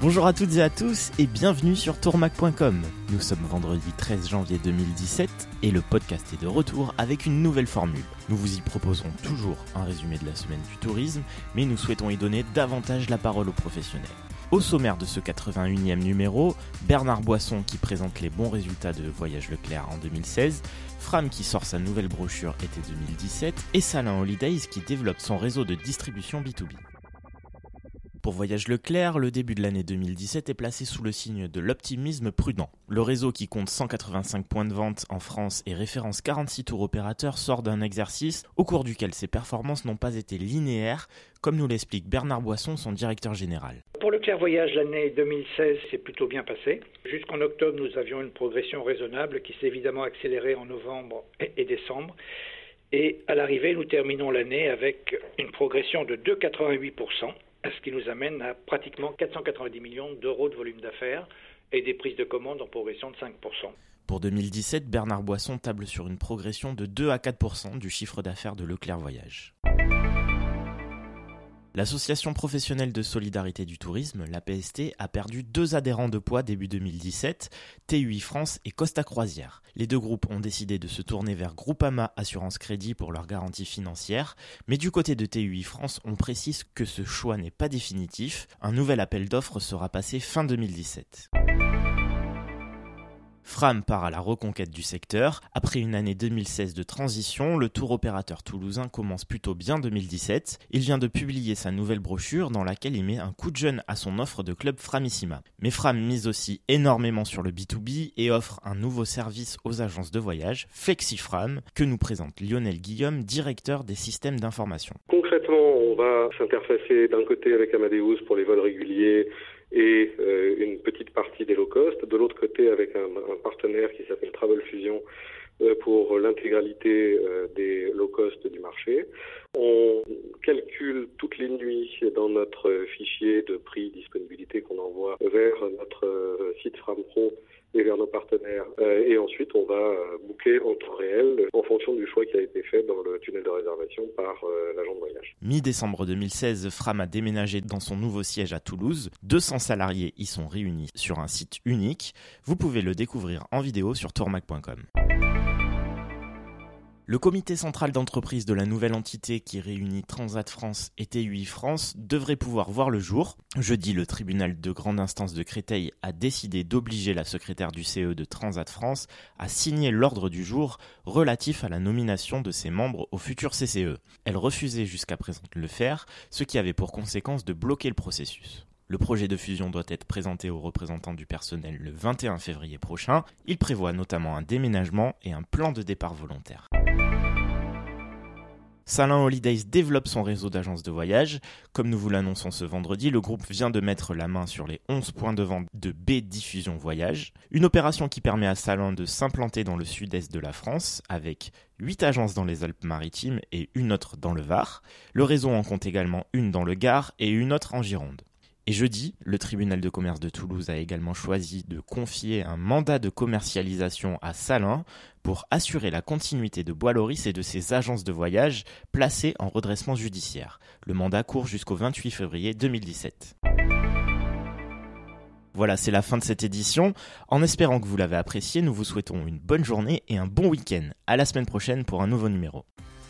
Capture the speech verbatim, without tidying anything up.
Bonjour à toutes et à tous et bienvenue sur tourmac point com. Nous sommes vendredi treize janvier deux mille dix-sept et le podcast est de retour avec une nouvelle formule. Nous vous y proposons toujours un résumé de la semaine du tourisme, mais nous souhaitons y donner davantage la parole aux professionnels. Au sommaire de ce quatre-vingt-unième numéro, Bernard Boisson qui présente les bons résultats de Voyage Leclerc en deux mille seize, Fram qui sort sa nouvelle brochure été deux mille dix-sept et Salin Holidays qui développe son réseau de distribution B deux B. Pour Voyage Leclerc, le début de l'année deux mille dix-sept est placé sous le signe de l'optimisme prudent. Le réseau qui compte cent quatre-vingt-cinq points de vente en France et référence quarante-six tours opérateurs sort d'un exercice au cours duquel ses performances n'ont pas été linéaires, comme nous l'explique Bernard Boisson, son directeur général. Pour Leclerc Voyage, l'année deux mille seize s'est plutôt bien passée. Jusqu'en octobre, nous avions une progression raisonnable qui s'est évidemment accélérée en novembre et décembre. Et à l'arrivée, nous terminons l'année avec une progression de deux virgule quatre-vingt-huit pour cent. Ce qui nous amène à pratiquement quatre cent quatre-vingt-dix millions d'euros de volume d'affaires et des prises de commandes en progression de cinq pour cent. Pour deux mille dix-sept, Bernard Boisson table sur une progression de deux à quatre pour cent du chiffre d'affaires de Leclerc Voyage. L'Association professionnelle de solidarité du tourisme, l'A P S T, a perdu deux adhérents de poids début deux mille dix-sept, T U I France et Costa Croisière. Les deux groupes ont décidé de se tourner vers Groupama Assurance Crédit pour leur garantie financière, mais du côté de T U I France, on précise que ce choix n'est pas définitif. Un nouvel appel d'offres sera passé fin deux mille dix-sept. Fram part à la reconquête du secteur. Après une année deux mille seize de transition, le tour opérateur toulousain commence plutôt bien deux mille dix-sept. Il vient de publier sa nouvelle brochure dans laquelle il met un coup de jeune à son offre de club Framissima. Mais Fram mise aussi énormément sur le B deux B et offre un nouveau service aux agences de voyage, FlexiFram, que nous présente Lionel Guillaume, directeur des systèmes d'information. Concrètement, on va s'interfacer d'un côté avec Amadeus pour les vols réguliers et euh, une petite partie des low cost, de l'autre côté avec un, un partenaire qui s'appelle Travel Fusion euh, pour l'intégralité euh, des low cost du marché. On calcule toutes les nuits dans notre fichier de prix disponibilité qu'on envoie vers notre euh, site FramPro et vers nos partenaires. Euh, et ensuite, on va euh, booker en temps réel en fonction du choix qui a été fait dans le tunnel de réservation par euh, l'agent de voyage. Mi-décembre deux mille seize, Fram a déménagé dans son nouveau siège à Toulouse. deux cents salariés y sont réunis sur un site unique. Vous pouvez le découvrir en vidéo sur tourmac point com. Le comité central d'entreprise de la nouvelle entité qui réunit Transat France et T U I France devrait pouvoir voir le jour. Jeudi, le tribunal de grande instance de Créteil a décidé d'obliger la secrétaire du C E de Transat France à signer l'ordre du jour relatif à la nomination de ses membres au futur C C E. Elle refusait jusqu'à présent de le faire, ce qui avait pour conséquence de bloquer le processus. Le projet de fusion doit être présenté aux représentants du personnel le vingt et un février prochain. Il prévoit notamment un déménagement et un plan de départ volontaire. Salin Holidays développe son réseau d'agences de voyage. Comme nous vous l'annonçons ce vendredi, le groupe vient de mettre la main sur les onze points de vente de B Diffusion Voyage. Une opération qui permet à Salin de s'implanter dans le sud-est de la France avec huit agences dans les Alpes-Maritimes et une autre dans le Var. Le réseau en compte également une dans le Gard et une autre en Gironde. Et jeudi, le tribunal de commerce de Toulouse a également choisi de confier un mandat de commercialisation à Salin pour assurer la continuité de Bois-Loris et de ses agences de voyage placées en redressement judiciaire. Le mandat court jusqu'au vingt-huit février deux mille dix-sept. Voilà, c'est la fin de cette édition. En espérant que vous l'avez apprécié, nous vous souhaitons une bonne journée et un bon week-end. À la semaine prochaine pour un nouveau numéro.